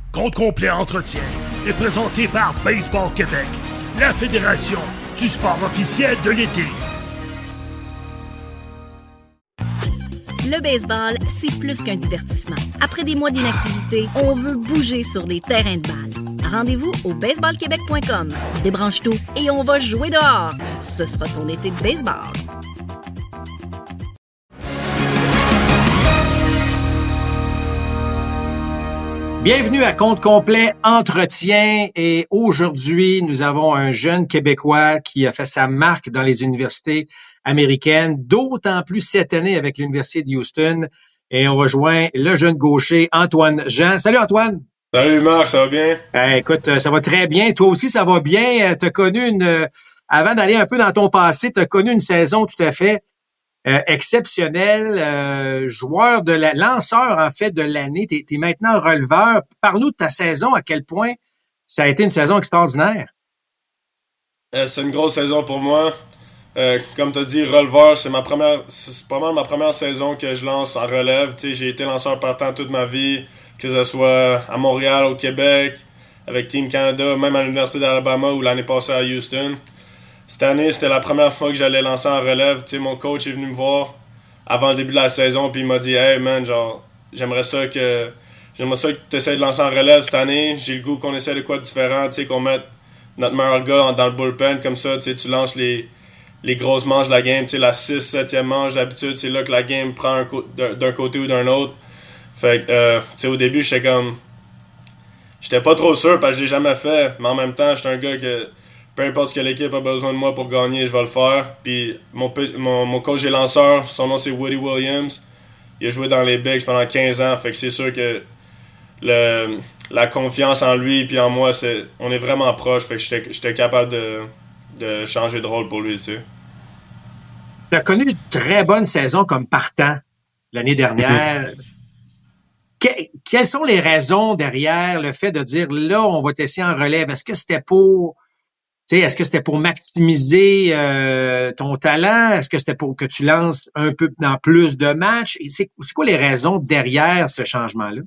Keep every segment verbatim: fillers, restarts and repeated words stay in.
Compte complet entretien est présenté par Baseball Québec, la fédération du sport officiel de l'été. Le baseball, c'est plus qu'un divertissement. Après des mois d'inactivité, on veut bouger sur des terrains de balle. Rendez-vous au baseball québec point com. Débranche tout et on va jouer dehors. Ce sera ton été de baseball. Bienvenue à Compte complet entretien et aujourd'hui, nous avons un jeune Québécois qui a fait sa marque dans les universités américaines, d'autant plus cette année avec l'Université de Houston. Et on rejoint le jeune gaucher Antoine Jean. Salut Antoine! Salut Marc, ça va bien? Euh, écoute, ça va très bien. Toi aussi, ça va bien. Tu as connu une... Euh, avant d'aller un peu dans ton passé, tu as connu une saison tout à fait Euh, exceptionnel, euh, joueur de la, lanceur en fait de l'année. Tu es maintenant releveur. Parle-nous de ta saison, à quel point ça a été une saison extraordinaire. Euh, c'est une grosse saison pour moi. Euh, comme tu as dit, releveur, c'est ma première, c'est pas mal ma première saison que je lance en relève. Tu sais, j'ai été lanceur partant toute ma vie, que ce soit à Montréal, au Québec, avec Team Canada, même à l'Université d'Alabama ou l'année passée à Houston. Cette année, c'était la première fois que j'allais lancer en relève. Tu sais, mon coach est venu me voir avant le début de la saison, puis il m'a dit « Hey man, genre, j'aimerais ça que j'aimerais ça que tu essaies de lancer en relève cette année. J'ai le goût qu'on essaie de quoi de différent, tu sais, qu'on mette notre meilleur gars dans le bullpen, comme ça, tu sais, tu lances les, les grosses manches de la game, tu sais, la six septième manche, d'habitude, c'est là que la game prend un co- d'un, d'un côté ou d'un autre. » Fait que, euh, tu sais, au début, j'étais comme... J'étais pas trop sûr parce que je l'ai jamais fait, mais en même temps, j'étais un gars que... Peu importe ce que l'équipe a besoin de moi pour gagner, je vais le faire. Puis mon, mon, mon coach et lanceur, son nom c'est Woody Williams. Il a joué dans les Bigs pendant quinze ans. Fait que c'est sûr que le, la confiance en lui et en moi, c'est, on est vraiment proches. Fait que j'étais, j'étais capable de, de changer de rôle pour lui, tu sais. Tu as connu une très bonne saison comme partant l'année dernière. Que, quelles sont les raisons derrière le fait de dire là, on va tester en relève? Est-ce que c'était pour... Tu sais, est-ce que c'était pour maximiser euh, ton talent? Est-ce que c'était pour que tu lances un peu dans plus de matchs? C'est, c'est quoi les raisons derrière ce changement-là?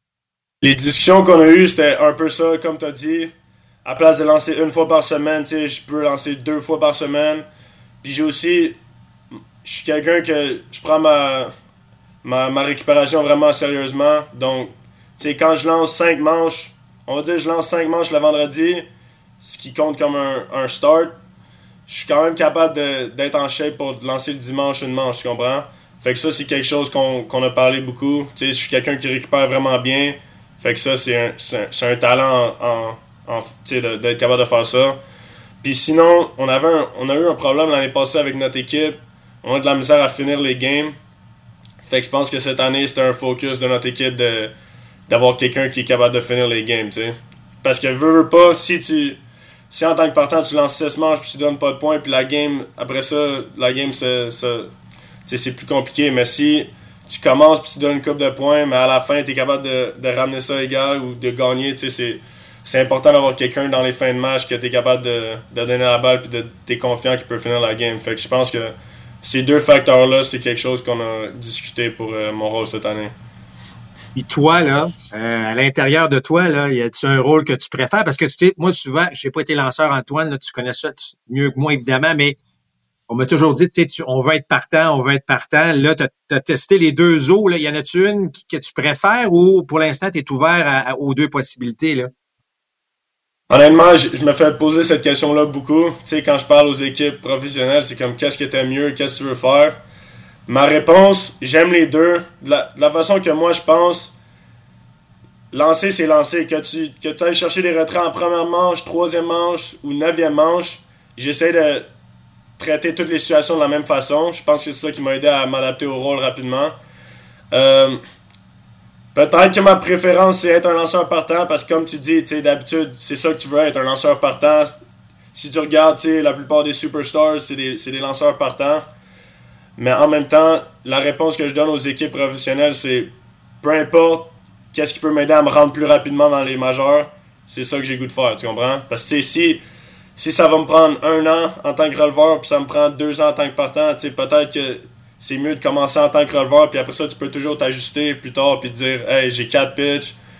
Les discussions qu'on a eues, c'était un peu ça, comme tu as dit. À place de lancer une fois par semaine, tu sais, je peux lancer deux fois par semaine. Puis j'ai aussi... Je suis quelqu'un que je prends ma, ma, ma récupération vraiment sérieusement. Donc, tu sais, quand je lance cinq manches, on va dire que je lance cinq manches le vendredi... ce qui compte comme un, un start, je suis quand même capable de, d'être en shape pour lancer le dimanche une manche, tu comprends? Fait que ça, c'est quelque chose qu'on, qu'on a parlé beaucoup. Tu sais, je suis quelqu'un qui récupère vraiment bien. Fait que ça, c'est un, c'est un, c'est un talent en, en, en, tu sais, de, d'être capable de faire ça. Puis sinon, on, avait un, on a eu un problème l'année passée avec notre équipe. On a de la misère à finir les games. Fait que je pense que cette année, c'était un focus de notre équipe de, d'avoir quelqu'un qui est capable de finir les games, tu sais. Parce que veux, veux pas, si tu... Si en tant que partant, tu lances six manches puis tu donnes pas de points, puis la game, après ça, la game, c'est, c'est, c'est plus compliqué. Mais si tu commences puis tu donnes une coupe de points, mais à la fin, tu es capable de, de ramener ça égal ou de gagner, c'est, c'est important d'avoir quelqu'un dans les fins de match que tu es capable de, de donner la balle puis de t'es confiant qu'il peut finir la game. Fait que je pense que ces deux facteurs-là, c'est quelque chose qu'on a discuté pour euh, mon rôle cette année. Puis toi, là, euh, à l'intérieur de toi, là, y a-tu un rôle que tu préfères? Parce que tu sais, moi, souvent, j'ai pas été lanceur, Antoine, là, tu connais ça tu, mieux que moi, évidemment, mais on m'a toujours dit, tu sais, on veut être partant, on veut être partant. Là, tu as testé les deux eaux, là. Y en a-tu une qui, que tu préfères ou pour l'instant, tu es ouvert à, à, aux deux possibilités, là? Honnêtement, je, je me fais poser cette question-là beaucoup. Tu sais, quand je parle aux équipes professionnelles, c'est comme qu'est-ce que t'aimes mieux, qu'est-ce que tu veux faire? Ma réponse, j'aime les deux. De la, de la façon que moi je pense, lancer c'est lancer. Que tu que tu ailles chercher des retraits en première manche, troisième manche ou neuvième manche, j'essaie de traiter toutes les situations de la même façon. Je pense que c'est ça qui m'a aidé à m'adapter au rôle rapidement. Euh, peut-être que ma préférence c'est être un lanceur partant parce que comme tu dis, tu sais, d'habitude c'est ça que tu veux être, un lanceur partant. Si tu regardes, tu sais, la plupart des superstars c'est des, c'est des lanceurs partants. Mais en même temps, la réponse que je donne aux équipes professionnelles, c'est peu importe qu'est-ce qui peut m'aider à me rendre plus rapidement dans les majeurs, c'est ça que j'ai le goût de faire, tu comprends? Parce que si, si ça va me prendre un an en tant que releveur, puis ça me prend deux ans en tant que partant, peut-être que c'est mieux de commencer en tant que releveur, puis après ça, tu peux toujours t'ajuster plus tard, puis te dire « Hey, j'ai quatre pitches,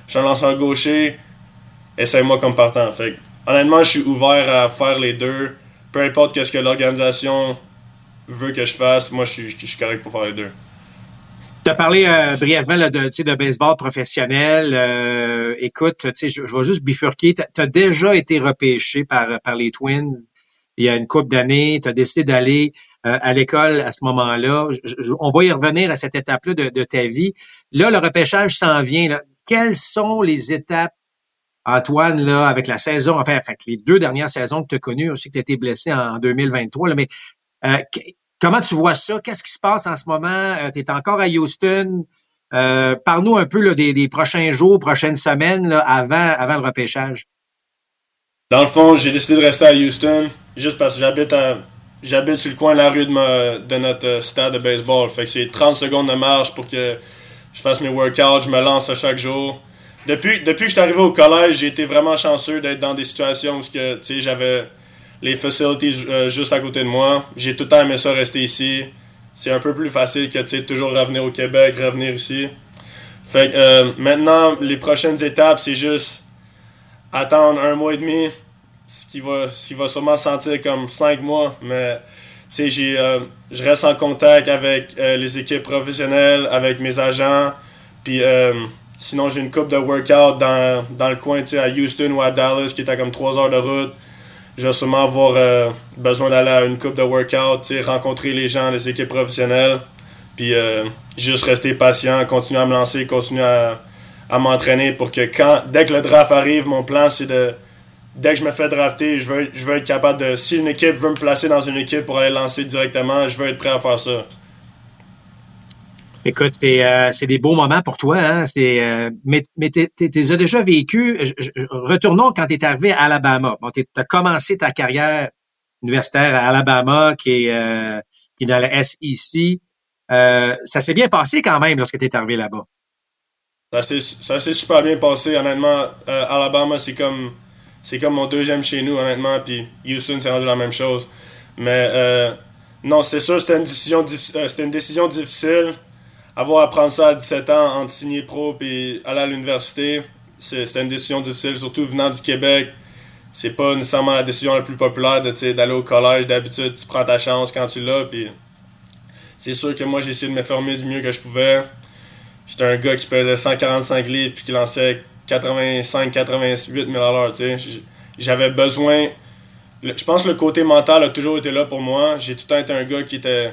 je suis un lanceur gaucher, essaye-moi comme partant. Fait que, honnêtement, je suis ouvert à faire les deux. Peu importe ce que l'organisation veut que je fasse, moi, je suis, je suis correct pour faire les deux. Tu as parlé euh, brièvement là, de, de baseball professionnel. Euh, écoute, je, je vais juste bifurquer. Tu as déjà été repêché par, par les Twins il y a une couple d'années. Tu as décidé d'aller euh, à l'école à ce moment-là. Je, je, on va y revenir à cette étape-là de, de ta vie. Là, le repêchage s'en vient. Là. Quelles sont les étapes, Antoine, là, avec la saison, enfin, enfin les deux dernières saisons que tu as connues, aussi que tu as été blessé en, en deux mille vingt-trois, là, mais euh, comment tu vois ça? Qu'est-ce qui se passe en ce moment? Euh, tu es encore à Houston. Euh, parle-nous un peu là, des, des prochains jours, prochaines semaines là, avant, avant le repêchage. Dans le fond, j'ai décidé de rester à Houston juste parce que j'habite à, j'habite sur le coin de la rue de, ma, de notre stade de baseball. Fait que c'est trente secondes de marche pour que je fasse mes workouts, je me lance à chaque jour. Depuis, depuis que je suis arrivé au collège, j'ai été vraiment chanceux d'être dans des situations où que, tu sais, j'avais les facilities euh, juste à côté de moi. J'ai tout le temps aimé ça rester ici. C'est un peu plus facile que, tu sais, toujours revenir au Québec, revenir ici. Fait que euh, maintenant, les prochaines étapes, c'est juste attendre un mois et demi, ce qui va, ce qui va sûrement se sentir comme cinq mois, mais tu sais, j'ai, euh, je reste en contact avec euh, les équipes professionnelles, avec mes agents, puis euh, sinon j'ai une couple de workouts dans, dans le coin, tu sais, à Houston ou à Dallas, qui est à comme trois heures de route. Je vais sûrement avoir euh, besoin d'aller à une couple de workouts, tu sais, rencontrer les gens, les équipes professionnelles, puis euh, juste rester patient, continuer à me lancer, continuer à, à m'entraîner pour que quand, dès que le draft arrive, mon plan c'est de, dès que je me fais drafter, je veux, je veux être capable de, si une équipe veut me placer dans une équipe pour aller lancer directement, je veux être prêt à faire ça. Écoute, c'est, euh, c'est des beaux moments pour toi, hein? C'est, euh, mais mais tu les as déjà vécu. Retournons quand tu es arrivé à Alabama. Bon, tu as commencé ta carrière universitaire à Alabama, qui est, euh, qui est dans la S E C. Euh, ça s'est bien passé quand même lorsque tu es arrivé là-bas. Ça s'est, ça s'est super bien passé, honnêtement. Euh, Alabama, c'est comme, c'est comme mon deuxième chez nous, honnêtement. Puis Houston, c'est rendu la même chose. Mais euh, non, c'est sûr, c'était une décision, euh, c'était une décision difficile. Avoir à prendre ça à dix-sept ans, entre signer pro et aller à l'université, c'est, c'était une décision difficile, surtout venant du Québec. C'est pas nécessairement la décision la plus populaire de, d'aller au collège. D'habitude, tu prends ta chance quand tu l'as. Puis c'est sûr que moi, j'ai essayé de me former du mieux que je pouvais. J'étais un gars qui pesait cent quarante-cinq livres et qui lançait quatre-vingt-cinq à quatre-vingt-huit mille à l'heure. J'avais besoin... Je pense que le côté mental a toujours été là pour moi. J'ai tout le temps été un gars qui était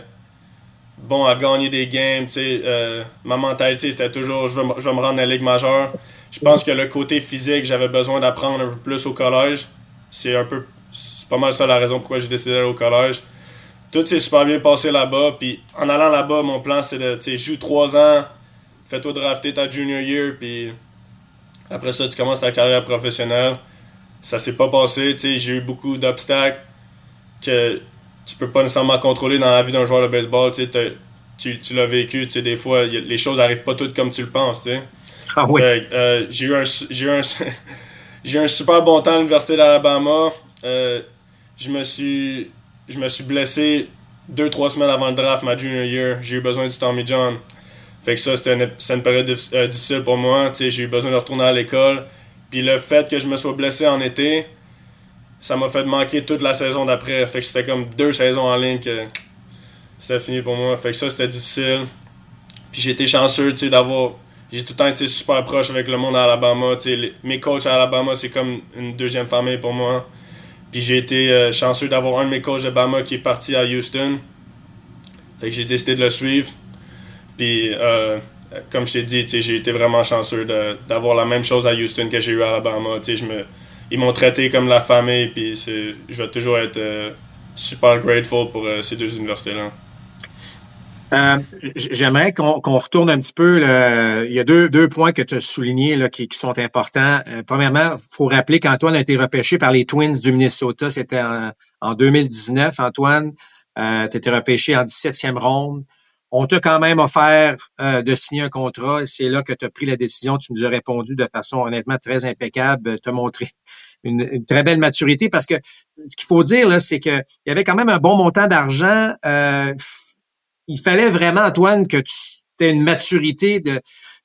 bon à gagner des games. Euh, ma mentalité, c'était toujours je vais, je vais me rendre à la Ligue majeure. Je pense que le côté physique, j'avais besoin d'apprendre un peu plus au collège. C'est un peu... C'est pas mal ça la raison pourquoi j'ai décidé d'aller au collège. Tout s'est super bien passé là-bas. Puis en allant là-bas, mon plan, c'est de... Tu sais, joue trois ans... Fais-toi drafter ta junior year, puis après ça, tu commences ta carrière professionnelle. Ça s'est pas passé, tu sais, j'ai eu beaucoup d'obstacles que tu peux pas nécessairement contrôler dans la vie d'un joueur de baseball, tu sais, tu, tu l'as vécu, tu sais, des fois, y a, les choses arrivent pas toutes comme tu le penses, tu sais. Ah oui. Fait, euh, j'ai eu un, j'ai eu un, j'ai eu un super bon temps à l'Université d'Alabama. Euh, je me suis, je me suis blessé deux, trois semaines avant le draft, ma junior year. J'ai eu besoin du Tommy John. Fait que ça, c'était une, c'était une période euh, difficile pour moi. T'sais, j'ai eu besoin de retourner à l'école. Puis le fait que je me sois blessé en été, ça m'a fait manquer toute la saison d'après. Fait que c'était comme deux saisons en ligne que c'était fini pour moi. Fait que ça, c'était difficile. Puis j'ai été chanceux t'sais, d'avoir... J'ai tout le temps été super proche avec le monde à Alabama. Les, mes coachs à Alabama, c'est comme une deuxième famille pour moi. Puis j'ai été euh, chanceux d'avoir un de mes coachs de Bama qui est parti à Houston. Fait que j'ai décidé de le suivre. Puis, euh, comme je t'ai dit, j'ai été vraiment chanceux de, d'avoir la même chose à Houston que j'ai eu à Alabama. Je me, ils m'ont traité comme la famille, puis c'est, je vais toujours être euh, super grateful pour euh, ces deux universités-là. Euh, j'aimerais qu'on, qu'on retourne un petit peu. Là. Il y a deux, deux points que tu as soulignés là, qui, qui sont importants. Euh, premièrement, il faut rappeler qu'Antoine a été repêché par les Twins du Minnesota. C'était en, en deux mille dix-neuf, Antoine. Euh, tu as été repêché en dix-septième ronde. On t'a quand même offert euh, de signer un contrat. C'est là que tu as pris la décision. Tu nous as répondu de façon honnêtement très impeccable. Tu as montré une, une très belle maturité parce que ce qu'il faut dire, là, c'est qu'il y avait quand même un bon montant d'argent. Euh, il fallait vraiment, Antoine, que tu aies une maturité de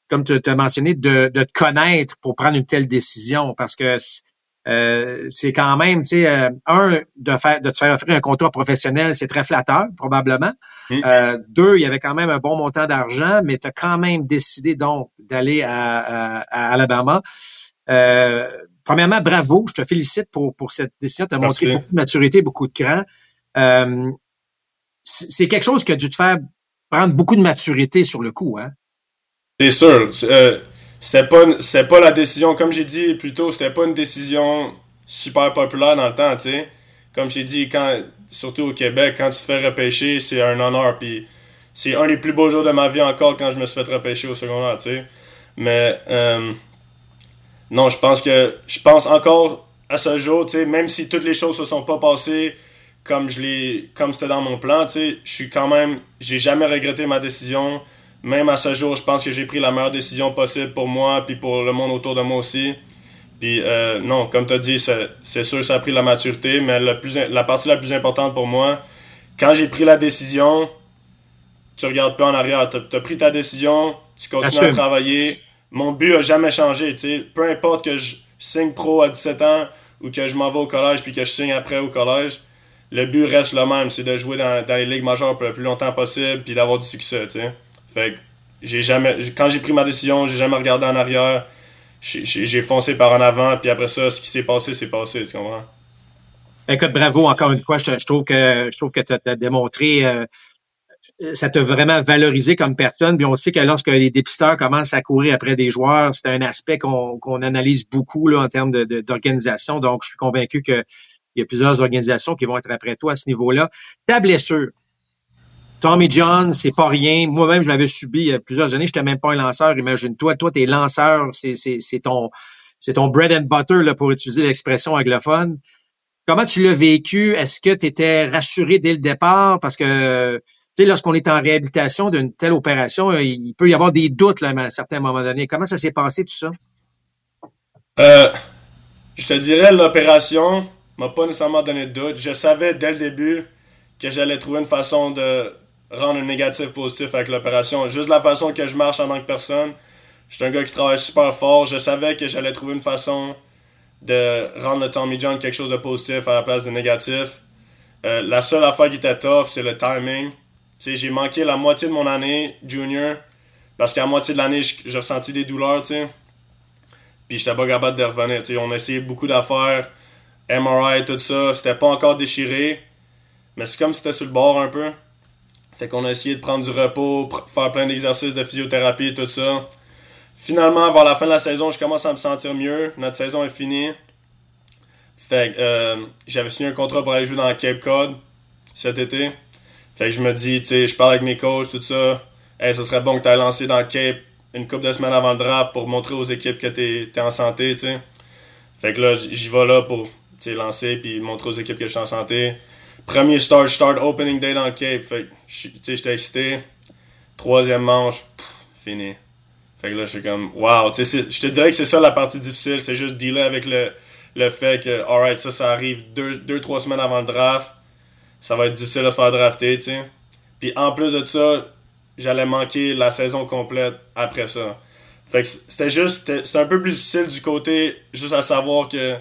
comme tu as mentionné, de, de te connaître pour prendre une telle décision, parce que euh, c'est quand même, tu sais, euh, un, de faire de te faire offrir un contrat professionnel, c'est très flatteur, probablement. Mm. Euh, deux, il y avait quand même un bon montant d'argent, mais tu as quand même décidé donc d'aller à, à, à Alabama. Euh, premièrement, bravo, je te félicite pour, pour cette décision. Tu as montré Merci. beaucoup de maturité, beaucoup de cran. Euh, c'est quelque chose qui a dû te faire prendre beaucoup de maturité sur le coup, hein? C'est sûr. Euh, c'était pas, c'était pas la décision, comme j'ai dit plus tôt, c'était pas une décision super populaire dans le temps, tu sais. Comme j'ai dit, quand, surtout au Québec, quand tu te fais repêcher, c'est un honneur. Puis c'est un des plus beaux jours de ma vie encore quand je me suis fait repêcher au secondaire, tu sais. Mais euh, non, je pense que je pense encore à ce jour, tu sais, même si toutes les choses se sont pas passées comme je l'ai, comme c'était dans mon plan, tu sais, je suis quand même, j'ai jamais regretté ma décision. Même à ce jour, je pense que j'ai pris la meilleure décision possible pour moi puis pour le monde autour de moi aussi. Puis euh, non, comme tu as dit, c'est, c'est sûr ça a pris la maturité, mais le plus, la partie la plus importante pour moi, quand j'ai pris la décision, tu regardes pas en arrière. Tu as pris ta décision, tu continues à travailler. Mon but a jamais changé, tu sais. Peu importe que je signe pro à dix-sept ans ou que je m'en vais au collège puis que je signe après au collège, le but reste le même, c'est de jouer dans, dans les ligues majeures pour le plus longtemps possible puis d'avoir du succès, tu sais. Fait que j'ai jamais, quand j'ai pris ma décision, j'ai jamais regardé en arrière. J'ai, j'ai foncé par en avant, puis après ça, ce qui s'est passé, c'est passé, tu comprends? Écoute, bravo encore une fois. Je, je trouve que je trouve que tu as démontré, euh, ça t'a vraiment valorisé comme personne. Puis on sait que lorsque les dépisteurs commencent à courir après des joueurs, c'est un aspect qu'on, qu'on analyse beaucoup là, en termes de, de, d'organisation. Donc, je suis convaincu qu'il y a plusieurs organisations qui vont être après toi à ce niveau-là. Ta blessure. Tommy John, c'est pas rien. Moi-même, je l'avais subi il y a plusieurs années. J'étais même pas un lanceur. Imagine-toi, toi, t'es lanceur. C'est, c'est, c'est ton, c'est ton bread and butter, là, pour utiliser l'expression anglophone. Comment tu l'as vécu? Est-ce que tu étais rassuré dès le départ? Parce que, tu sais, lorsqu'on est en réhabilitation d'une telle opération, il peut y avoir des doutes, là, à un certain moment donné. Comment ça s'est passé, tout ça? Euh, je te dirais, l'opération m'a pas nécessairement donné de doute. Je savais dès le début que j'allais trouver une façon de rendre un négatif positif avec l'opération. Juste la façon que je marche en tant que personne. Je suis un gars qui travaille super fort. Je savais que j'allais trouver une façon de rendre le Tommy John quelque chose de positif à la place de négatif. Euh, la seule affaire qui était tough, c'est le timing. T'sais, j'ai manqué la moitié de mon année junior parce qu'à la moitié de l'année, j'ai ressenti des douleurs. T'sais. Puis j'étais pas capable de revenir. T'sais. On a essayé beaucoup d'affaires, M R I, tout ça. C'était pas encore déchiré. Mais c'est comme si c'était sur le bord un peu. Fait qu'on a essayé de prendre du repos, pr- faire plein d'exercices de physiothérapie et tout ça. Finalement, vers la fin de la saison, je commence à me sentir mieux. Notre saison est finie. Fait que euh, j'avais signé un contrat pour aller jouer dans Cape Cod cet été. Fait que je me dis, tu sais, je parle avec mes coachs, tout ça. Hey, ce serait bon que tu ailles lancer dans Cape une couple de semaines avant le draft pour montrer aux équipes que tu es en santé, tu sais. Fait que là, j'y vais là pour lancer puis montrer aux équipes que je suis en santé. Premier start, start opening day dans le Cape. Fait que, tu sais, j'étais excité. Troisième manche, pff, fini. Fait que là, je suis comme, wow. Tu sais, je te dirais que c'est ça la partie difficile. C'est juste dealer avec le, le fait que, alright, ça, ça arrive deux, deux, trois semaines avant le draft. Ça va être difficile de se faire drafter, tu sais. Puis en plus de ça, j'allais manquer la saison complète après ça. Fait que c'était juste, c'était, c'était un peu plus difficile du côté, juste à savoir que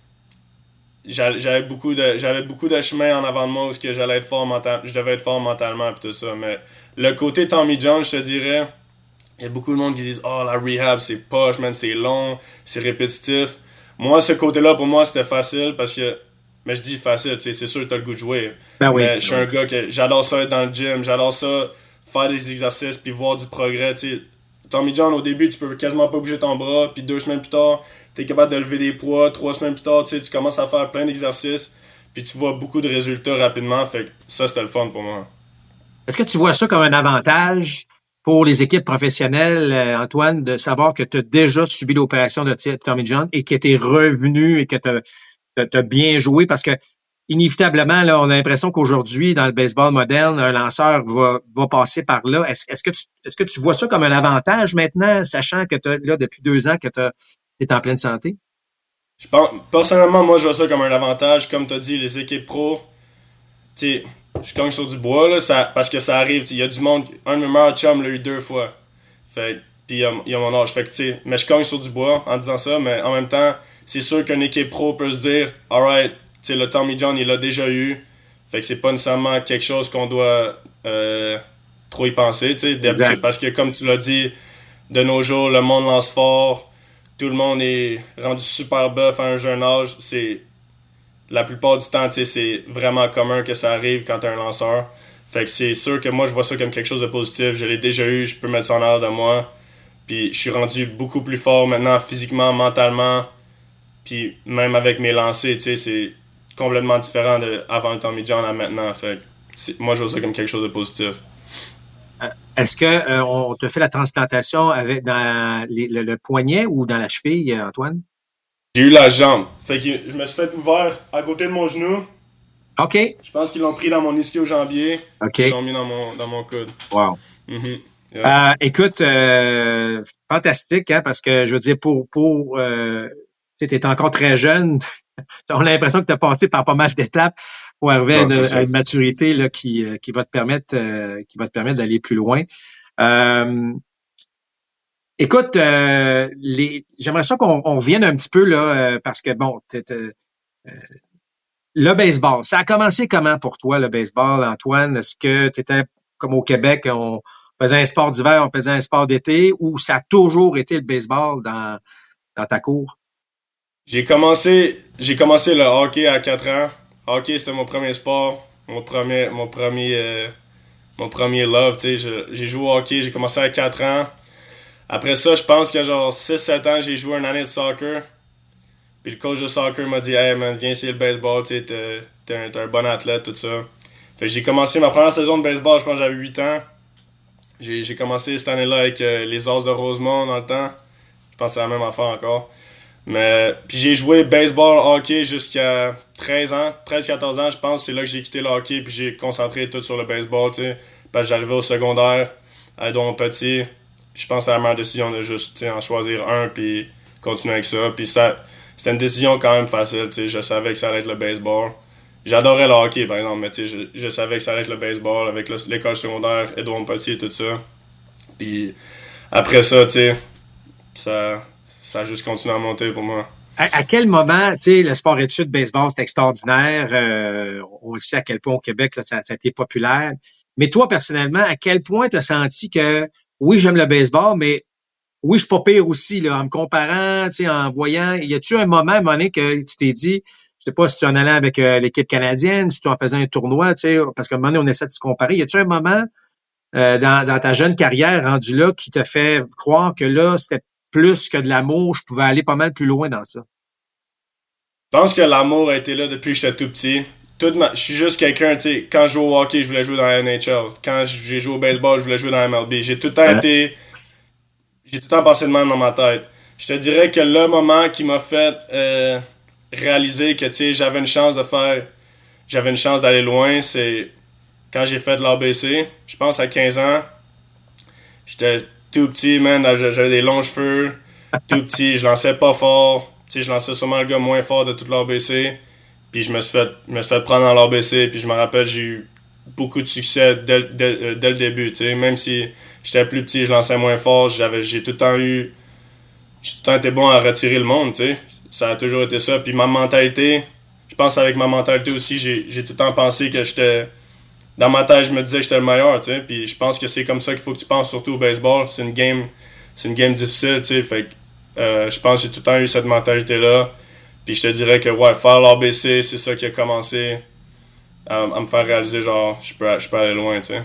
J'avais beaucoup de j'avais beaucoup de chemin en avant de moi où que j'allais être fort mental, je devais être fort mentalement et tout ça, mais le côté Tommy John, je te dirais, il y a beaucoup de monde qui disent oh la rehab c'est poche man, c'est long, c'est répétitif. Moi ce côté-là pour moi c'était facile parce que mais je dis facile, tu sais, c'est sûr que t'as le goût de jouer. Ben oui, mais je suis un gars que j'adore ça être dans le gym, j'adore ça faire des exercices puis voir du progrès, tu sais. Tommy John, au début, tu peux quasiment pas bouger ton bras, puis deux semaines plus tard, tu es capable de lever des poids, trois semaines plus tard, tu sais, tu commences à faire plein d'exercices, puis tu vois beaucoup de résultats rapidement, fait que ça, c'était le fun pour moi. Est-ce que tu vois ça comme un avantage pour les équipes professionnelles, Antoine, de savoir que tu as déjà subi l'opération de Tommy John et que tu es revenu et que tu as bien joué? Parce que inévitablement, là, on a l'impression qu'aujourd'hui, dans le baseball moderne, un lanceur va, va passer par là. Est-ce, est-ce que tu, est-ce que tu vois ça comme un avantage maintenant, sachant que tu là, depuis deux ans, que tu es en pleine santé? Je pense, personnellement, moi, je vois ça comme un avantage. Comme tu as dit, les équipes pro, tu sais, je cogne sur du bois, là, ça, parce que ça arrive. Il y a du monde, un de mes meilleurs chums l'a eu deux fois. Fait puis il y a, il y a mon âge. Fait que, tu sais, mais je cogne sur du bois en disant ça, mais en même temps, c'est sûr qu'une équipe pro peut se dire, alright, tu sais, le Tommy John, il l'a déjà eu. Fait que c'est pas nécessairement quelque chose qu'on doit euh, trop y penser, tu sais. Parce que, comme tu l'as dit, de nos jours, le monde lance fort. Tout le monde est rendu super buff à un jeune âge. C'est la plupart du temps, tu sais, c'est vraiment commun que ça arrive quand t'es un lanceur. Fait que c'est sûr que moi, je vois ça comme quelque chose de positif. Je l'ai déjà eu, je peux mettre ça en arrière de moi. Puis je suis rendu beaucoup plus fort maintenant, physiquement, mentalement. Puis même avec mes lancers, tu sais, c'est complètement différent de avant le Tommy John à maintenant. Fait que c'est, moi, je vois ça comme quelque chose de positif. Est-ce que euh, on te fait la transplantation avec dans les, le, le poignet ou dans la cheville, Antoine? J'ai eu la jambe. Fait que je me suis fait ouvert à côté de mon genou. OK. Je pense qu'ils l'ont pris dans mon ischio-jambier. OK. Ils l'ont mis dans mon, dans mon coude. Wow. Mm-hmm. Yeah. Euh, écoute, euh, fantastique, hein, parce que je veux dire, pour, pour euh, tu sais, t'es encore très jeune. On a l'impression que tu as passé par pas mal d'étapes pour arriver non, à, une, à une maturité là, qui, qui va te permettre euh, qui va te permettre d'aller plus loin. Euh, écoute, euh, les, j'aimerais ça qu'on on revienne un petit peu là, euh, parce que bon, t'es, t'es, euh, le baseball, ça a commencé comment pour toi, le baseball, Antoine? Est-ce que tu étais comme au Québec, on faisait un sport d'hiver, on faisait un sport d'été, ou ça a toujours été le baseball dans, dans ta cour? J'ai commencé, j'ai commencé le hockey à quatre ans. Hockey, c'était mon premier sport, mon premier, mon premier, euh, mon premier love, tu sais. J'ai joué au hockey, j'ai commencé à quatre ans. Après ça, je pense que genre six sept ans, j'ai joué une année de soccer. Puis le coach de soccer m'a dit « Hey man, viens essayer le baseball, tu sais, t'es, t'es, un, t'es un bon athlète, tout ça. » Fait que j'ai commencé ma première saison de baseball, je pense que j'avais huit ans. J'ai, j'ai commencé cette année-là avec euh, les As de Rosemont dans le temps. Je pense que c'est la même affaire encore. Mais puis j'ai joué baseball, hockey jusqu'à treize ans, treize quatorze ans, je pense. C'est là que j'ai quitté le hockey puis j'ai concentré tout sur le baseball, tu sais. Parce que j'arrivais au secondaire à Edouard Petit. Puis je pense que c'était la meilleure décision de juste, tu sais, en choisir un puis continuer avec ça. Puis c'était, c'était une décision quand même facile, tu sais. Je savais que ça allait être le baseball. J'adorais le hockey, par exemple, mais tu sais, je, je savais que ça allait être le baseball avec le, l'école secondaire, Edouard Petit et tout ça. Puis après ça, tu sais, ça... Ça a juste continué à monter pour moi. À, à quel moment, tu sais, le sport-études baseball, c'est extraordinaire. Euh, on le sait à quel point au Québec, là, ça, ça a été populaire. Mais toi, personnellement, à quel point tu as senti que, oui, j'aime le baseball, mais oui, je suis pas pire aussi, là, en me comparant, tu sais, en voyant. Y a-tu un moment, à un moment donné, que tu t'es dit, je sais pas si tu en allais avec euh, l'équipe canadienne, si tu en faisais un tournoi, tu sais, parce qu'à un moment donné, on essaie de se comparer. Y a-tu un moment euh, dans, dans ta jeune carrière rendu là qui t'a fait croire que là, c'était plus que de l'amour, je pouvais aller pas mal plus loin dans ça? Je pense que l'amour a été là depuis que j'étais tout petit. Toute ma... Je suis juste quelqu'un, tu sais, quand je joue au hockey, je voulais jouer dans la N H L. Quand j'ai joué au baseball, je voulais jouer dans la M L B. J'ai tout le temps ouais. été... J'ai tout le temps passé de même dans ma tête. Je te dirais que le moment qui m'a fait euh, réaliser que, tu sais, j'avais une chance de faire... J'avais une chance d'aller loin, c'est quand j'ai fait de l'A B C. Je pense à quinze ans. J'étais... tout petit, man, j'avais des longs cheveux, tout petit, je lançais pas fort, tu sais, je lançais sûrement le gars moins fort de toute l'A B C, puis je me suis fait, je me suis fait prendre dans l'A B C, puis je me rappelle, j'ai eu beaucoup de succès dès, dès, dès le début, tu sais, même si j'étais plus petit, je lançais moins fort, j'avais, j'ai tout le temps eu, j'ai tout le temps été bon à retirer le monde, tu sais, ça a toujours été ça, puis ma mentalité, je pense avec ma mentalité aussi, j'ai, j'ai tout le temps pensé que j'étais... Dans ma tête, je me disais que j'étais le meilleur, tu sais. Puis je pense que c'est comme ça qu'il faut que tu penses, surtout au baseball. C'est une game, c'est une game difficile, tu sais. Fait que euh, je pense que j'ai tout le temps eu cette mentalité-là. Puis je te dirais que, ouais, faire l'A B C, c'est ça qui a commencé à, à me faire réaliser, genre, je peux, je peux aller loin, tu sais.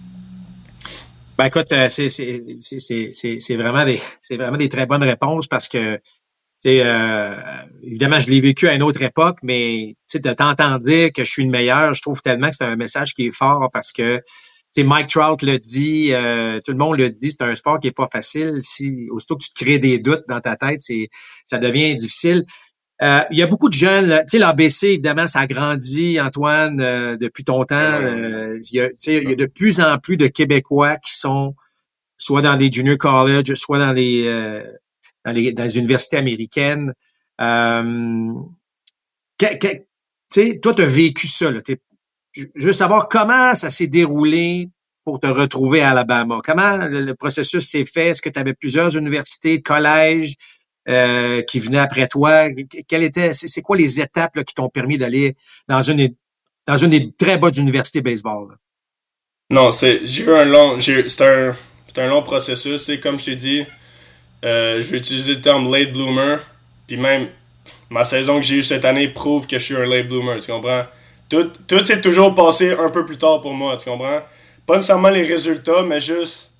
Ben écoute, c'est, c'est, c'est, c'est, c'est, vraiment des, c'est vraiment des très bonnes réponses parce que, tu sais, euh, évidemment, je l'ai vécu à une autre époque, mais tu sais, de t'entendre dire que je suis le meilleur, je trouve tellement que c'est un message qui est fort parce que, tu sais, Mike Trout le dit, euh, tout le monde le dit, c'est un sport qui est pas facile. Si aussitôt que tu te crées des doutes dans ta tête, c'est, ça devient difficile. Euh, il y a beaucoup de jeunes, tu sais, l'A B C, évidemment, ça grandit, Antoine, euh, depuis ton temps. Euh, il y a, tu sais, il y a de plus en plus de Québécois qui sont soit dans des junior college, soit dans les euh, Dans les, dans les universités américaines. Euh, que, que, tu sais, toi, tu as vécu ça. Là. Je veux savoir comment ça s'est déroulé pour te retrouver à Alabama? Comment le, le processus s'est fait? Est-ce que tu avais plusieurs universités, collèges euh, qui venaient après toi? Quelle était, c'est, c'est quoi les étapes là, qui t'ont permis d'aller dans une, dans une des très bonnes universités baseball? Là? Non, c'est, j'ai eu un long, j'ai, c'est un, c'est un long processus. C'est comme je t'ai dit, euh, je vais utiliser le terme late bloomer. Puis même, ma saison que j'ai eue cette année prouve que je suis un late bloomer, tu comprends? Tout, tout s'est toujours passé un peu plus tard pour moi, tu comprends? Pas nécessairement les résultats, mais juste,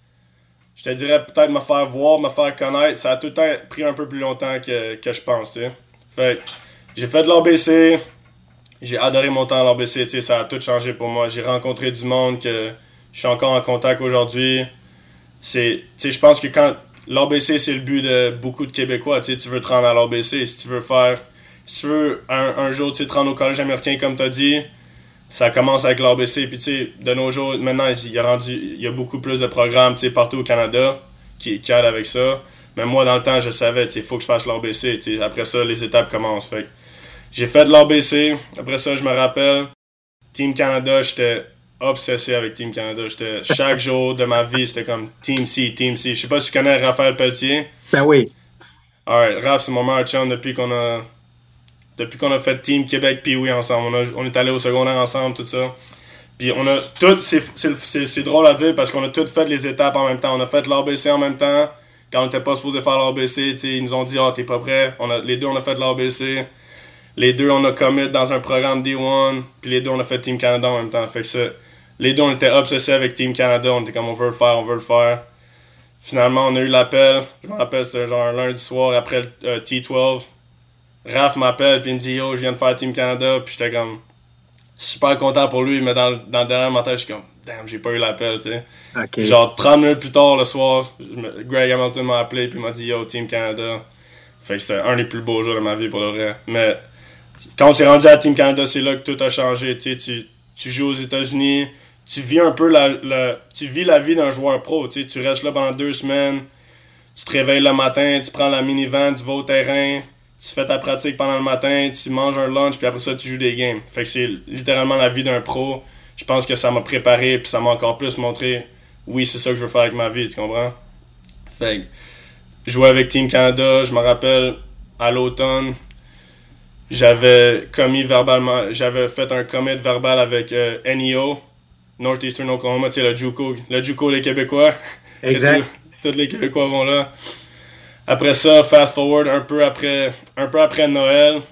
je te dirais peut-être me faire voir, me faire connaître. Ça a tout le temps pris un peu plus longtemps que, que je pense, tu sais. Fait que j'ai fait de l'A B C, j'ai adoré mon temps à l'A B C, tu sais, ça a tout changé pour moi. J'ai rencontré du monde que je suis encore en contact aujourd'hui. C'est, tu sais, je pense que quand l'A B C, c'est le but de beaucoup de Québécois, tu sais, tu veux te rendre à l'A B C, si tu veux faire, si tu veux un, un jour, tu sais, te rendre au collège américain, comme tu as dit, ça commence avec l'A B C, puis tu sais, de nos jours, maintenant, il y a rendu, il y a beaucoup plus de programmes, tu sais, partout au Canada qui, qui aident avec ça. Mais moi, dans le temps, je savais, tu sais, il faut que je fasse l'A B C, tu sais, après ça, les étapes commencent. Fait que j'ai fait de l'A B C, après ça, je me rappelle, Team Canada, j'étais obsessé avec Team Canada. J'étais, chaque jour de ma vie, c'était comme Team C, Team C. Je sais pas si tu connais Raphaël Pelletier. Ben oui. Alright, Raph, c'est mon meilleur chum depuis qu'on a depuis qu'on a fait Team Québec puis oui ensemble. On, a, on est allé au secondaire ensemble, tout ça. Puis on a tout, c'est, c'est, c'est, c'est drôle à dire parce qu'on a tout fait les étapes en même temps. On a fait l'A B C en même temps. Quand on n'était pas supposé faire l'A B C, ils nous ont dit « Ah, oh, t'es pas prêt? » On a, les deux, on a fait l'A B C. Les deux, on a commit dans un programme D un. Puis les deux, on a fait Team Canada en même temps. Fait que ça, les deux, on était obsessés avec Team Canada. On était comme « On veut le faire, on veut le faire. » Finalement, on a eu l'appel. Je me rappelle, c'était genre un lundi soir après le euh, T douze. Raph m'appelle puis il me dit « Yo, je viens de faire Team Canada. » Puis j'étais comme super content pour lui, mais dans, dans le dernier matin, je suis comme « Damn, j'ai pas eu l'appel, tu sais. Okay. » Genre trente minutes plus tard, le soir, me, Greg Hamilton m'a appelé puis m'a dit « Yo, Team Canada. » Fait que c'était un des plus beaux jours de ma vie pour le vrai. Mais quand on s'est rendu à Team Canada, c'est là que tout a changé. Tu sais, tu, tu joues aux États-Unis, tu vis un peu la, la, tu vis la vie d'un joueur pro. Tu sais, tu restes là pendant deux semaines, tu te réveilles le matin, tu prends la minivan, tu vas au terrain, tu fais ta pratique pendant le matin, tu manges un lunch, puis après ça, tu joues des games. Fait que c'est littéralement la vie d'un pro. Je pense que ça m'a préparé, puis ça m'a encore plus montré, oui, c'est ça que je veux faire avec ma vie, tu comprends? Fait que, jouer avec Team Canada, je me rappelle, à l'automne, j'avais commis verbalement, j'avais fait un commit verbal avec euh, N E O, Northeastern Oklahoma, tu sais, le JUCO, le JUCO des Québécois. Exact. Tous les Québécois vont là. Après ça, fast forward, un peu après, un peu après Noël,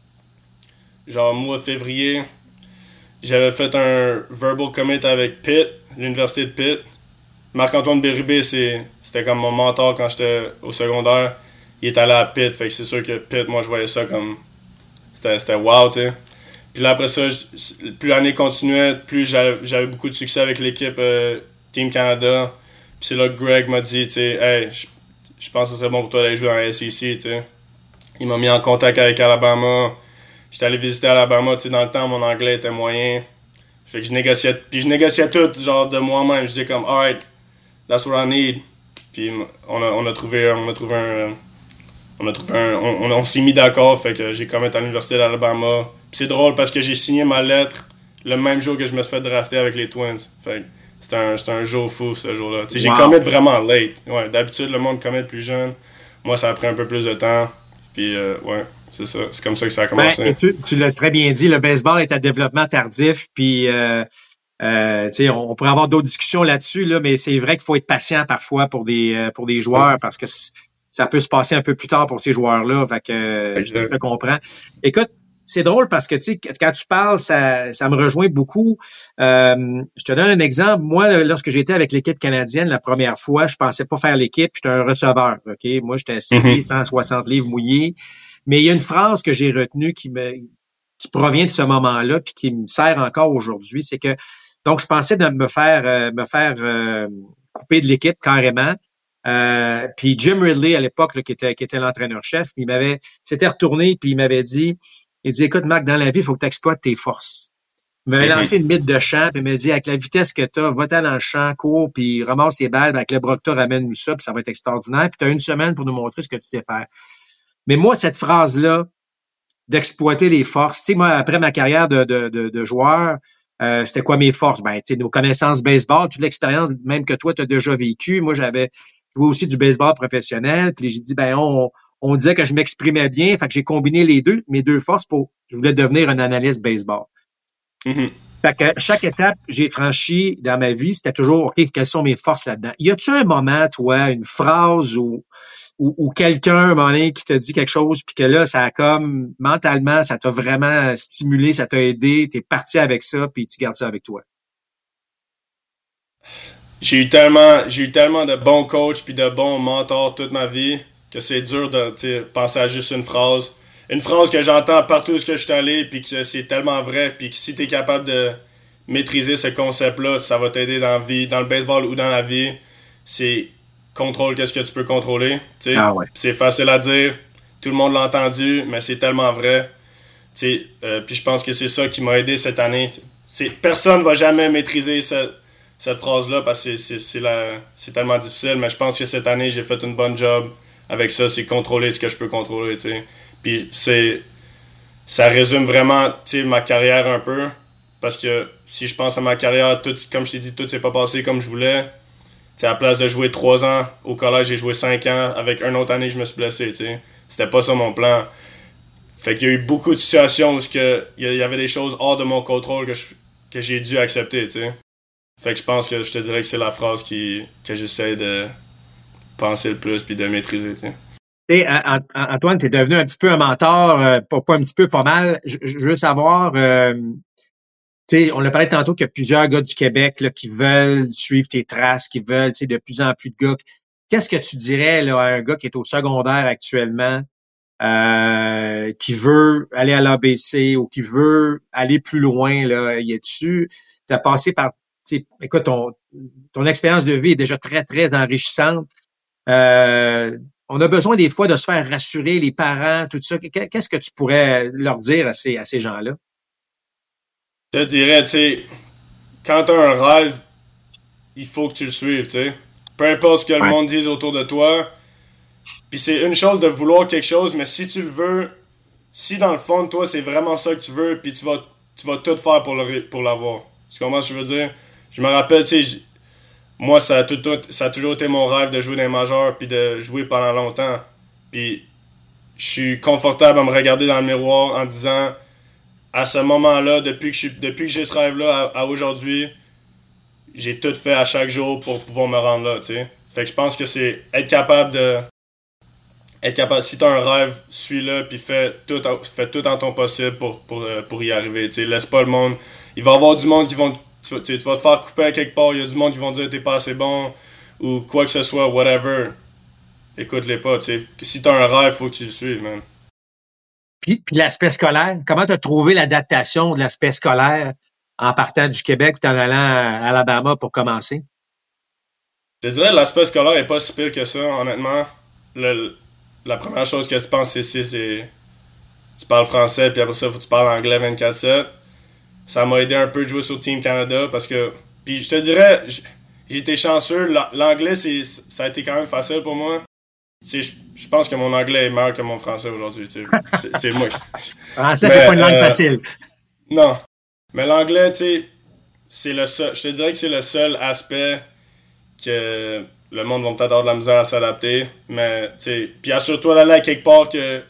genre mois de février, j'avais fait un verbal commit avec Pitt, l'université de Pitt. Marc-Antoine Bérubé, c'est, c'était comme mon mentor quand j'étais au secondaire. Il est allé à Pitt, fait que c'est sûr que Pitt, moi je voyais ça comme... C'était, c'était wow, tu sais. Puis là, après ça, je, plus l'année continuait, plus j'avais, j'avais beaucoup de succès avec l'équipe euh, Team Canada. Puis c'est là que Greg m'a dit, tu sais, hey, je, je pense que ce serait bon pour toi d'aller jouer en S E C, tu sais. Il m'a mis en contact avec Alabama. J'étais allé visiter Alabama, tu sais, dans le temps, mon anglais était moyen. Fait que je négociais, puis je négociais tout, genre, de moi-même. Je disais comme, alright, that's what I need. Puis on a, on a trouvé, on a trouvé un... On a trouvé un, on, on, on s'est mis d'accord, fait que j'ai commis à l'université d'Alabama. Puis c'est drôle parce que j'ai signé ma lettre le même jour que je me suis fait drafter avec les Twins. Fait que c'était un, c'était un jour fou ce jour-là. Wow. J'ai commis vraiment late. Ouais, d'habitude le monde commet plus jeune. Moi ça a pris un peu plus de temps. Puis euh, ouais, c'est ça. C'est comme ça que ça a commencé. Ben, tu, tu l'as très bien dit, le baseball est à développement tardif. Puis euh, euh, tu sais, on, on pourrait avoir d'autres discussions là-dessus, là, mais c'est vrai qu'il faut être patient parfois pour des euh, pour des joueurs ouais. Parce que ça peut se passer un peu plus tard pour ces joueurs-là. Fait que euh, je le comprends. Écoute, c'est drôle parce que, tu sais, quand tu parles, ça, ça me rejoint beaucoup. Euh, je te donne un exemple. Moi, lorsque j'étais avec l'équipe canadienne la première fois, je pensais pas faire l'équipe. J'étais un receveur, OK? Moi, j'étais six pieds, cent soixante livres mouillés. Mais il y a une phrase que j'ai retenue qui me, qui provient de ce moment-là puis qui me sert encore aujourd'hui. C'est que, donc, je pensais de me faire, euh, me faire euh, couper de l'équipe carrément. Euh, puis Jim Ridley à l'époque là, qui était qui était l'entraîneur-chef, il m'avait s'était retourné puis il m'avait dit il dit écoute Marc, dans la vie, il faut que tu exploites tes forces. Il m'avait mm-hmm. lancé une mythe de champ puis il m'a dit avec la vitesse que tu as, va-t'en dans le champ, cours puis ramasse les balles, avec le bras que tu as, ramène-nous ça puis ça va être extraordinaire puis tu as une semaine pour nous montrer ce que tu sais faire. Mais moi cette phrase là d'exploiter les forces, tu sais moi après ma carrière de de de, de joueur, Euh, c'était quoi mes forces? Ben, tu sais, nos connaissances baseball, toute l'expérience, même que toi, tu as déjà vécu. Moi, j'avais joué aussi du baseball professionnel. Puis j'ai dit, ben, on, on disait que je m'exprimais bien. Fait que j'ai combiné les deux, mes deux forces pour, je voulais devenir un analyste baseball. Mm-hmm. Fait que chaque étape que j'ai franchie dans ma vie, c'était toujours, OK, quelles sont mes forces là-dedans? Y a-tu un moment, toi, une phrase ou, ou, ou quelqu'un, un moment donné, qui te dit quelque chose, puis que là, ça a comme, mentalement, ça t'a vraiment stimulé, ça t'a aidé, t'es parti avec ça, puis tu gardes ça avec toi? J'ai eu tellement, j'ai eu tellement de bons coachs puis de bons mentors toute ma vie que c'est dur de penser à juste une phrase. Une phrase que j'entends partout où je suis allé, puis que c'est tellement vrai, puis que si tu es capable de maîtriser ce concept-là, ça va t'aider dans la vie, dans le baseball ou dans la vie. C'est contrôle qu'est-ce que tu peux contrôler. Ah ouais. C'est facile à dire, tout le monde l'a entendu, mais c'est tellement vrai. Euh, puis je pense que c'est ça qui m'a aidé cette année. C'est, personne ne va jamais maîtriser ce, cette phrase-là parce que c'est, c'est, c'est, la, c'est tellement difficile, mais je pense que cette année, j'ai fait une bonne job avec ça, c'est contrôler ce que je peux contrôler, t'sais. Puis c'est ça résume vraiment ma carrière un peu. Parce que si je pense à ma carrière, tout, comme je t'ai dit, tout s'est pas passé comme je voulais. T'sais, à la place de jouer trois ans au collège, j'ai joué cinq ans. Avec une autre année que je me suis blessé. T'sais. C'était pas ça mon plan. Fait qu'il y a eu beaucoup de situations où il y avait des choses hors de mon contrôle que, je, que j'ai dû accepter. T'sais. Fait que je pense que je te dirais que c'est la phrase qui, que j'essaie de penser le plus puis de maîtriser. T'sais. Et, Antoine, tu es devenu un petit peu un mentor, euh, pas, pas un petit peu, pas mal. Je, je veux savoir, euh, tu sais, on a parlé tantôt qu'il y a plusieurs gars du Québec là, qui veulent suivre tes traces, qui veulent, tu sais, de plus en plus de gars. Qu'est-ce que tu dirais là, à un gars qui est au secondaire actuellement, euh, qui veut aller à l'A B C ou qui veut aller plus loin, là, y a-tu, t'as passé par, tu sais, écoute, ton, ton expérience de vie est déjà très, très enrichissante. Euh, On a besoin des fois de se faire rassurer, les parents, tout ça. Qu'est-ce que tu pourrais leur dire à ces, à ces gens-là? Je te dirais, tu sais, quand tu as un rêve, il faut que tu le suives, tu sais. Peu importe ce que ouais. le monde dise autour de toi. Puis c'est une chose de vouloir quelque chose, mais si tu le veux, si dans le fond de toi, c'est vraiment ça que tu veux, puis tu vas, tu vas tout faire pour, le, pour l'avoir. Tu comprends ce que je veux dire? Je me rappelle, tu sais, moi, ça a, tout, tout, ça a toujours été mon rêve de jouer dans les majeurs puis de jouer pendant longtemps. Puis je suis confortable à me regarder dans le miroir en disant, à ce moment-là, depuis que, je, depuis que j'ai ce rêve-là à, à aujourd'hui, j'ai tout fait à chaque jour pour pouvoir me rendre là, tu sais. Fait que je pense que c'est être capable de... Être capable, si t'as un rêve, suis-le puis fais tout, fais tout en ton possible pour, pour, pour y arriver, tu sais. Laisse pas le monde... Il va y avoir du monde qui vont... Tu, tu vas te faire couper à quelque part, il y a du monde qui vont dire t'es pas assez bon ou quoi que ce soit, whatever. Écoute-les pas, tu sais. Si t'as un rêve, faut que tu le suives, man. Puis, puis l'aspect scolaire, comment t'as trouvé l'adaptation de l'aspect scolaire en partant du Québec et en allant à Alabama pour commencer? Je te dirais, l'aspect scolaire est pas si pire que ça, honnêtement. Le, la première chose que tu penses, c'est, c'est, c'est tu parles français, puis après ça, faut que tu parles anglais vingt-quatre sept. Ça m'a aidé un peu de jouer sur Team Canada parce que... Puis je te dirais, j'ai été chanceux. L'anglais, c'est, ça a été quand même facile pour moi. Tu sais, je, je pense que mon anglais est meilleur que mon français aujourd'hui. Tu sais. c'est, c'est moi. Français, c'est pas une langue euh, facile. Non. Mais l'anglais, tu sais, c'est le seul... Je te dirais que c'est le seul aspect que le monde va peut-être avoir de la misère à s'adapter. Mais, tu sais... Puis assure-toi d'aller à quelque part que...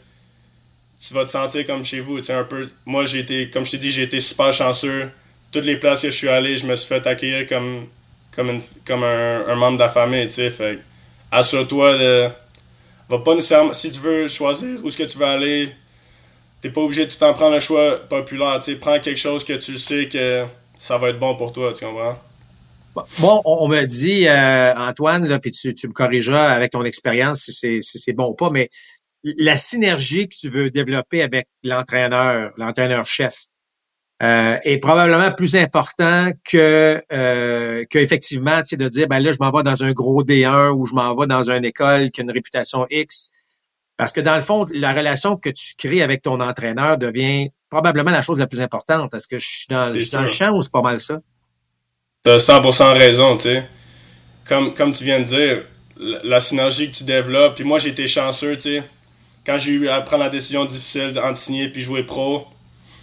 tu vas te sentir comme chez vous, tu sais, un peu. Moi, j'ai été, comme je t'ai dit, j'ai été super chanceux. Toutes les places que je suis allé, je me suis fait accueillir comme, comme, une, comme un, un membre de la famille, tu sais. Fait assure-toi de... Va pas nécessairement... Si tu veux choisir où est-ce que tu veux aller, t'es pas obligé de tout en prendre un choix populaire, tu sais. Prends quelque chose que tu sais que ça va être bon pour toi, tu comprends? Bon, on me dit, euh, Antoine, là, puis tu, tu me corrigeras avec ton expérience si c'est, si c'est bon ou pas, mais la synergie que tu veux développer avec l'entraîneur, l'entraîneur-chef, euh, est probablement plus important que, euh, que effectivement, tu sais, de dire, ben là, je m'en vais dans un gros D un ou je m'en vais dans une école qui a une réputation X. Parce que dans le fond, la relation que tu crées avec ton entraîneur devient probablement la chose la plus importante. Est-ce que je suis dans, je suis dans le champ ou c'est pas mal ça? T'as cent pour cent raison, tu sais. Comme, comme tu viens de dire, la, la synergie que tu développes, puis moi, j'ai été chanceux, tu sais. Quand j'ai eu à prendre la décision difficile de signer puis jouer pro,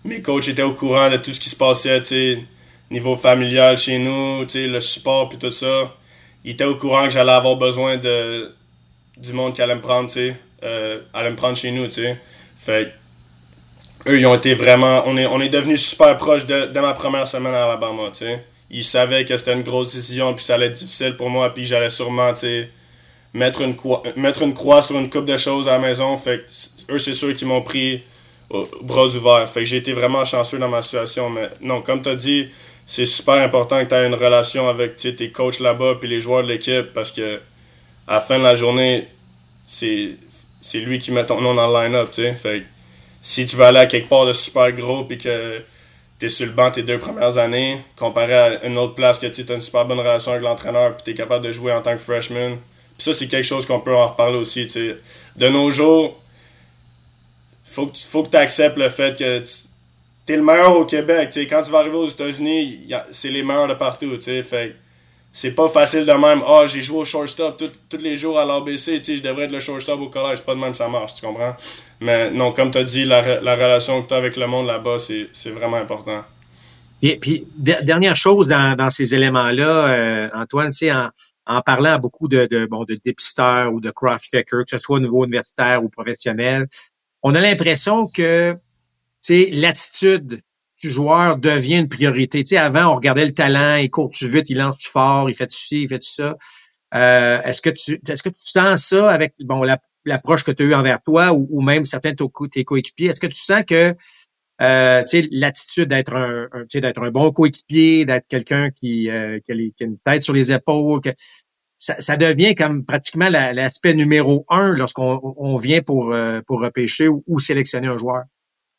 mes coachs étaient au courant de tout ce qui se passait, tu sais, niveau familial chez nous, tu sais, le support puis tout ça. Ils étaient au courant que j'allais avoir besoin de du monde qui allait me prendre, tu sais, euh, allait me prendre chez nous, tu sais. Fait eux, ils ont été vraiment... On est, on est devenus super proches de, de ma première semaine à Alabama, tu sais. Ils savaient que c'était une grosse décision, puis ça allait être difficile pour moi, puis j'allais sûrement, tu sais, mettre une, croix, mettre une croix sur une coupe de choses à la maison. Fait que eux, c'est sûr qu'ils m'ont pris aux bras ouverts. Fait que j'ai été vraiment chanceux dans ma situation. Mais non, comme tu as dit, c'est super important que tu aies une relation avec tes coachs là-bas, puis les joueurs de l'équipe, parce que à la fin de la journée, c'est, c'est lui qui met ton nom dans le line-up, tu sais. Fait que si tu veux aller à quelque part de super gros puis que t'es sur le banc tes deux premières années, comparé à une autre place que tu as une super bonne relation avec l'entraîneur puis t'es capable de jouer en tant que freshman. Puis ça, c'est quelque chose qu'on peut en reparler aussi, tu sais. De nos jours, faut que tu faut que acceptes le fait que tu es le meilleur au Québec, tu sais. Quand tu vas arriver aux États-Unis, y a, c'est les meilleurs de partout, tu sais. Fait c'est pas facile de même. Ah, oh, j'ai joué au shortstop tous les jours à l'A B C, tu sais, je devrais être le shortstop au collège. Pas de même ça marche, tu comprends? Mais non, comme tu as dit, la, la relation que tu as avec le monde là-bas, c'est, c'est vraiment important. Et puis, de, dernière chose dans, dans ces éléments-là, euh, Antoine, tu sais, en, en parlant à beaucoup de, de, bon, de dépisteurs ou de cross-checkers, que ce soit au niveau universitaire ou professionnel, on a l'impression que, tu sais, l'attitude du joueur devient une priorité. Tu sais, avant, on regardait le talent, il court-tu vite, il lance-tu fort, il fait-tu ci, il fait-tu ça. Euh, est-ce que tu est-ce que tu sens ça avec bon la, l'approche que tu as eue envers toi ou, ou même certains de tes coéquipiers? Est-ce que tu sens que euh, tu sais, l'attitude d'être un, un tu sais, d'être un bon coéquipier, d'être quelqu'un qui, euh, qui, a les, qui a une tête sur les épaules, que ça, ça devient comme pratiquement la, l'aspect numéro un lorsqu'on on vient pour, euh, pour repêcher ou, ou sélectionner un joueur?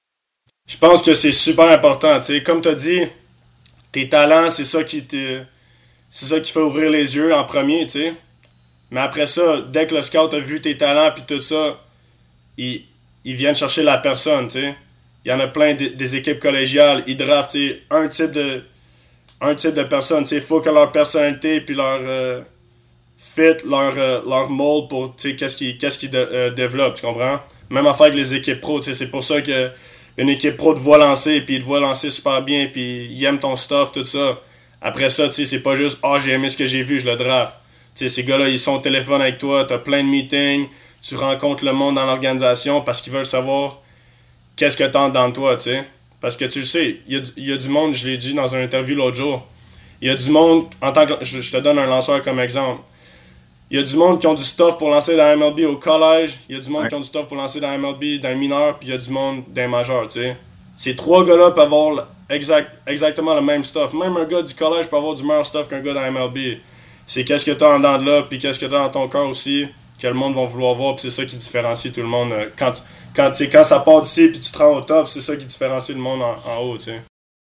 Je pense que c'est super important. Tu sais, comme tu as dit, tes talents, c'est ça qui te, c'est ça qui fait ouvrir les yeux en premier, tu sais. Mais après ça, dès que le scout a vu tes talents puis tout ça, ils, ils viennent chercher la personne, tu sais. Il y en a plein de, des équipes collégiales, ils draftent, tu sais, un type de un type de personne, tu sais. Il faut que leur personnalité puis leur euh, fit, leur, euh, leur mold pour, tu sais, qu'est-ce qu'ils, qu'est-ce qu'ils de, euh, développent, tu comprends? Même affaire avec les équipes pro, tu sais. C'est pour ça que une équipe pro te voit lancer, puis ils te voient lancer super bien, puis ils aiment ton stuff, tout ça. Après ça, tu sais, c'est pas juste « Ah, oh, j'ai aimé ce que j'ai vu, je le draft ». Tu sais, ces gars-là, ils sont au téléphone avec toi, t'as plein de meetings, tu rencontres le monde dans l'organisation parce qu'ils veulent savoir qu'est-ce que t'as dans toi, tu sais. Parce que tu le sais, il y, y a du monde, je l'ai dit dans une interview l'autre jour, il y a du monde, en tant que, je, je te donne un lanceur comme exemple, il y a du monde qui ont du stuff pour lancer dans la M L B au collège, il y a du monde ouais. qui ont du stuff pour lancer dans la M L B dans les mineurs, puis il y a du monde dans les majeurs, tu sais. Ces trois gars-là peuvent avoir exact, exactement le même stuff. Même un gars du collège peut avoir du meilleur stuff qu'un gars dans la M L B. C'est qu'est-ce que t'as en dedans de là, puis qu'est-ce que t'as dans ton cœur aussi, que le monde va vouloir voir, puis c'est ça qui différencie tout le monde. Quand, quand, quand ça part d'ici, puis tu te rends au top, c'est ça qui différencie le monde en, en haut, tu sais.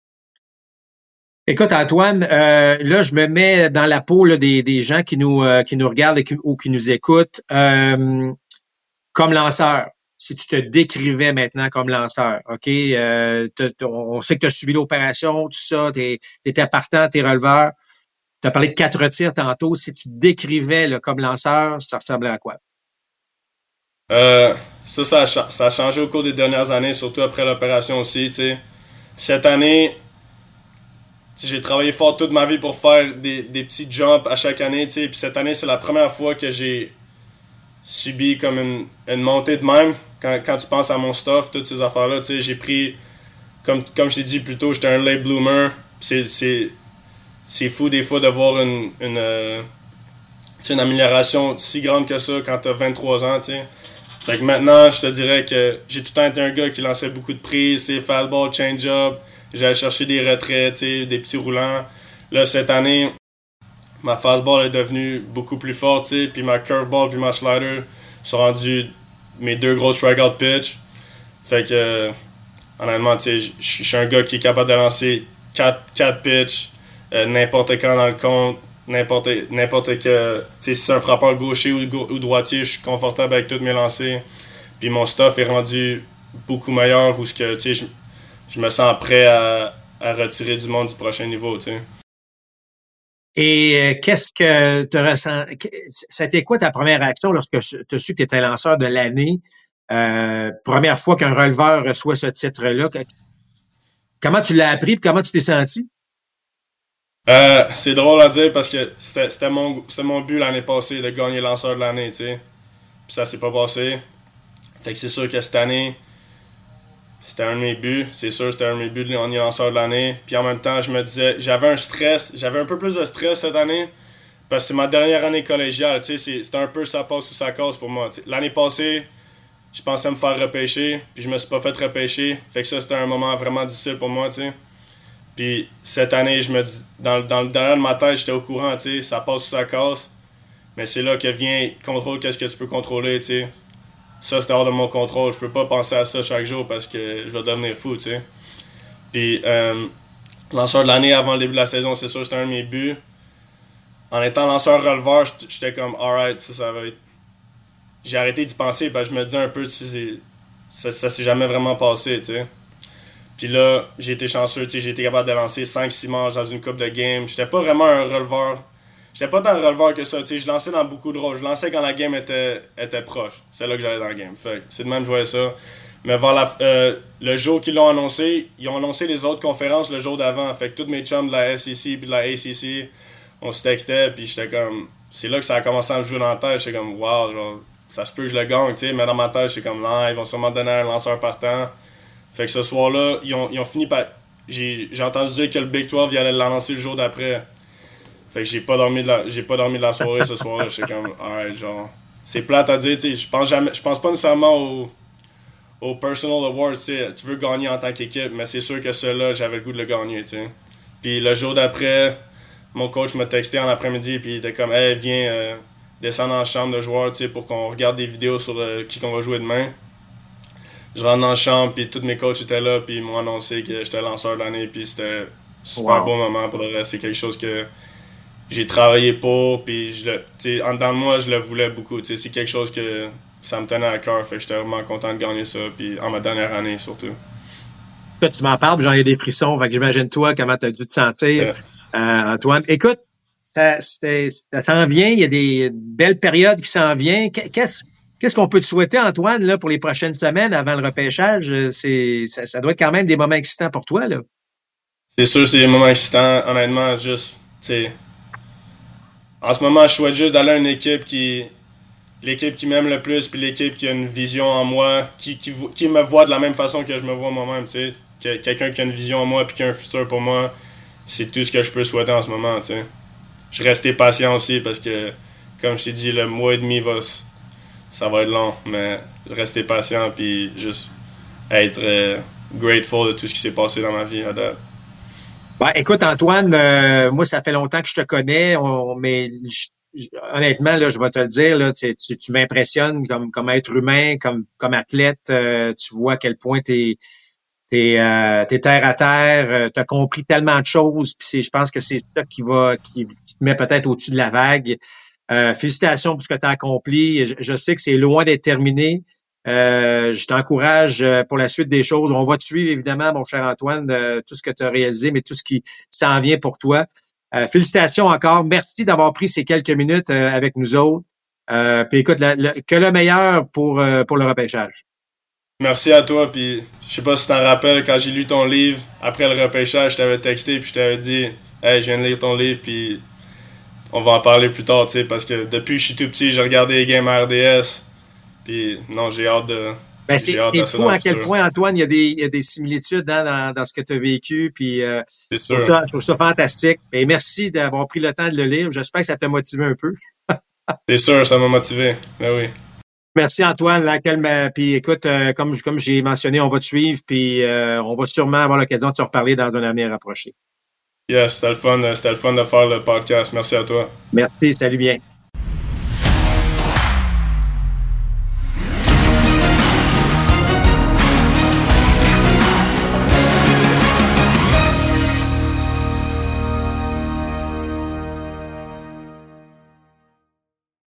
Écoute, Antoine, euh, là, je me mets dans la peau là, des, des gens qui nous euh, qui nous regardent et qui, ou qui nous écoutent. Euh, comme lanceur, si tu te décrivais maintenant comme lanceur, OK? Euh, on sait que tu as subi l'opération, tout ça, tu étais partant, t'es releveur. Tu as parlé de quatre tirs tantôt. Si tu te décrivais là, comme lanceur, ça ressemblait à quoi? Euh, ça, ça a, ça a changé au cours des dernières années, surtout après l'opération aussi, tu sais. Cette année... J'ai travaillé fort toute ma vie pour faire des, des petits jumps à chaque année, tu sais. Puis cette année, c'est la première fois que j'ai subi comme une, une montée de même. Quand, quand tu penses à mon stuff, toutes ces affaires-là, tu sais, j'ai pris... Comme, comme je t'ai dit plus tôt, j'étais un late bloomer. C'est, c'est, c'est fou des fois de voir une, une, euh, une amélioration si grande que ça quand t'as vingt-trois ans, tu sais. Fait que maintenant, je te dirais que j'ai tout le temps été un gars qui lançait beaucoup de prises, c'est fastball, change-up. J'allais chercher des retraits, des petits roulants. Là, cette année, ma fastball est devenue beaucoup plus forte, t'sais, puis ma curveball puis ma slider sont rendus mes deux gros strikeout pitch. Fait que, euh, honnêtement, je suis un gars qui est capable de lancer quatre pitches euh, n'importe quand dans le compte, n'importe, n'importe que. Si c'est un frappeur gaucher ou, ou droitier, je suis confortable avec tous mes lancers. Puis mon stuff est rendu beaucoup meilleur où que, tu sais, je me sens prêt à, à retirer du monde du prochain niveau, tu sais. Et euh, qu'est-ce que tu ressens? Ça a été quoi ta première réaction lorsque tu as su que tu étais lanceur de l'année? Euh, première fois qu'un releveur reçoit ce titre-là. comment tu l'as appris et comment tu t'es senti? Euh, c'est drôle à dire parce que c'était, c'était, mon, c'était mon but l'année passée de gagner lanceur de l'année, tu sais. Puis ça s'est pas passé. Fait que c'est sûr que cette année, c'était un de mes buts. C'est sûr que c'était un de mes buts de gagner lanceur de l'année. Puis en même temps, je me disais, j'avais un stress, j'avais un peu plus de stress cette année parce que c'est ma dernière année collégiale, tu sais. C'est, c'était un peu ça passe ou ça casse pour moi. T'sais. L'année passée, je pensais me faire repêcher, puis je me suis pas fait repêcher. Fait que ça, c'était un moment vraiment difficile pour moi, tu sais. Puis cette année, je me dis, dans, dans le derrière de ma tête, j'étais au courant, tu sais, ça passe ou ça casse. Mais c'est là que vient contrôle, qu'est-ce que tu peux contrôler, tu sais. Ça, c'était hors de mon contrôle. Je peux pas penser à ça chaque jour parce que je vais devenir fou, tu sais. Puis, euh, lanceur de l'année avant le début de la saison, c'est sûr, c'était un de mes buts. En étant lanceur releveur, j'étais comme, alright, ça, ça va être. J'ai arrêté d'y penser parce que je me disais un peu, tu sais, ça, ça s'est jamais vraiment passé, tu sais. Puis là, j'ai été chanceux, tu sais, j'ai été capable de lancer cinq six manches dans une coupe de game. J'étais pas vraiment un releveur. J'étais pas tant releveur que ça, tu sais, je lançais dans beaucoup de rôles. Je lançais quand la game était, était proche. C'est là que j'allais dans la game. Fait c'est de même que je voyais ça. Mais vers la, euh, le jour qu'ils l'ont annoncé, ils ont annoncé les autres conférences le jour d'avant. Fait que tous mes chums de la S E C puis de la A C C, on se textait, puis j'étais comme... C'est là que ça a commencé à me jouer dans la tête. J'étais comme, wow, genre, ça se peut que je le gagne, tu sais. Mais dans ma tête, j'étais comme, non, ils vont sûrement donner un lanceur partant. Fait que ce soir-là, ils ont, ils ont fini par... J'ai, j'ai entendu dire que le Big douze, il allait l'annoncer le jour d'après. Fait que j'ai pas dormi de la, j'ai pas dormi de la soirée ce soir-là. J'étais comme, alright, genre... C'est plate à dire, tu sais. Je pense jamais... Je pense pas nécessairement au... au Personal Awards, tu sais. Tu veux gagner en tant qu'équipe, mais c'est sûr que celui-là, j'avais le goût de le gagner, tu sais. Puis le jour d'après, mon coach m'a texté en après-midi, puis il était comme, hey, viens euh, descendre en chambre de joueurs, tu sais, pour qu'on regarde des vidéos sur euh, qui qu'on va jouer demain. Je rentre dans la chambre, puis tous mes coachs étaient là, puis ils m'ont annoncé que j'étais lanceur de l'année, puis c'était un super wow. Beau moment. Pour le reste, c'est quelque chose que j'ai travaillé pour, puis je le, tu sais, en dedans de moi, je le voulais beaucoup. Tu sais, c'est quelque chose que ça me tenait à cœur, fait que j'étais vraiment content de gagner ça, puis en ma dernière année surtout. Toi, tu m'en parles, j'en ai des frissons, fait que j'imagine toi comment tu as dû te sentir, yeah. euh, Antoine. Écoute, ça, c'est, ça s'en vient, il y a des belles périodes qui s'en viennent. Qu'est-ce Qu'est-ce qu'on peut te souhaiter, Antoine, là, pour les prochaines semaines avant le repêchage? C'est, ça, ça doit être quand même des moments excitants pour toi, là. C'est sûr, c'est des moments excitants. Honnêtement, juste, tu sais, en ce moment, je souhaite juste d'aller à une équipe qui, l'équipe qui m'aime le plus, puis l'équipe qui a une vision en moi, qui, qui, qui me voit de la même façon que je me vois moi-même, tu sais. Quelqu'un qui a une vision en moi, puis qui a un futur pour moi, c'est tout ce que je peux souhaiter en ce moment, tu sais. Je restais patient aussi, parce que, comme je t'ai dit, le mois et demi va... Ça va être long, mais rester patient puis juste être euh, grateful de tout ce qui s'est passé dans ma vie à date. Ben, écoute, Antoine, euh, moi, ça fait longtemps que je te connais, on, mais je, je, honnêtement, là, je vais te le dire, là, tu, tu, tu m'impressionnes comme, comme être humain, comme, comme athlète. Euh, tu vois à quel point t'es, t'es, euh, t'es terre à terre, euh, t'as compris tellement de choses, puis c'est, je pense que c'est ça qui va, qui, qui te met peut-être au-dessus de la vague. Euh, félicitations pour ce que tu as accompli. Je, je sais que c'est loin d'être terminé. Euh, je t'encourage pour la suite des choses. On va te suivre, évidemment, mon cher Antoine, de tout ce que tu as réalisé, mais tout ce qui s'en vient pour toi. Euh, félicitations encore. Merci d'avoir pris ces quelques minutes euh, avec nous autres. Euh, puis écoute, la, la, que le meilleur pour, euh, pour le repêchage. Merci à toi. Puis je sais pas si tu t'en rappelles, quand j'ai lu ton livre, après le repêchage, je t'avais texté puis je t'avais dit « Hey, je viens de lire ton livre, puis... » On va en parler plus tard, tu sais, parce que depuis que je suis tout petit, j'ai regardé les games à R D S. Puis non, j'ai hâte de. Ben c'est c'est fou à quel point, Antoine, il y a des, il y a des similitudes hein, dans, dans ce que tu as vécu. Puis euh, c'est sûr. Ça, je trouve ça fantastique. Et merci d'avoir pris le temps de le lire. J'espère que ça t'a motivé un peu. C'est sûr, ça m'a motivé. Ben oui. Merci Antoine. Là, quel, puis écoute, euh, comme, comme j'ai mentionné, on va te suivre, puis euh, on va sûrement avoir l'occasion de se reparler dans un avenir rapproché. Yes, c'était le fun, c'était le fun de faire le podcast. Merci à toi. Merci, salut bien.